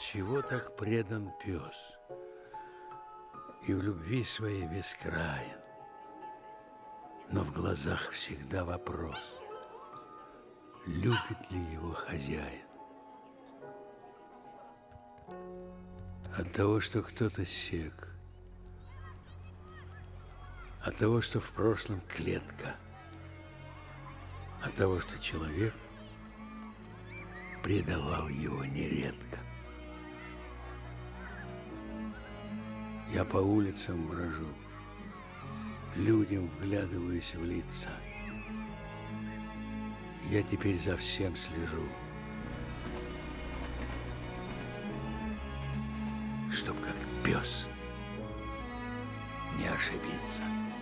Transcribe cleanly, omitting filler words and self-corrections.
Чего так предан пес? И в любви своей бескраен, но в глазах всегда вопрос: любит ли его хозяин? От того, что кто-то сек, от того, что в прошлом клетка, от того, что человек предавал его нередко. Я по улицам брожу, людям вглядываюсь в лица. Я теперь за всем слежу, чтоб как пес не ошибиться.